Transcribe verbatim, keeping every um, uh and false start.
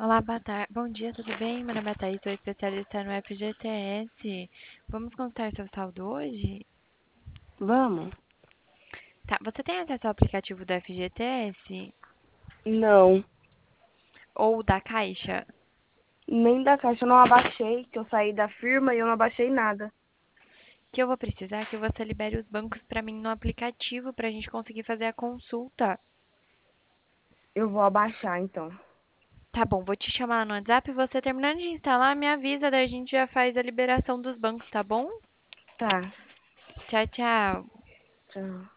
Olá, boa tarde. Bom dia, tudo bem? Meu nome é Thaís, sou especialista no F G T S. Vamos consultar seu saldo hoje? Vamos? Tá, você tem acesso ao aplicativo do F G T S Não, ou da Caixa? nem da caixa eu não abaixei, que eu saí da firma e eu não abaixei nada. Que eu vou precisar que você libere os bancos para mim no aplicativo para a gente conseguir fazer a consulta. Eu vou abaixar então. Tá bom, vou te chamar no WhatsApp. Você terminando de instalar, me avisa, daí a gente já faz a liberação dos bancos, tá bom? Tá, Tchau, tchau. tchau.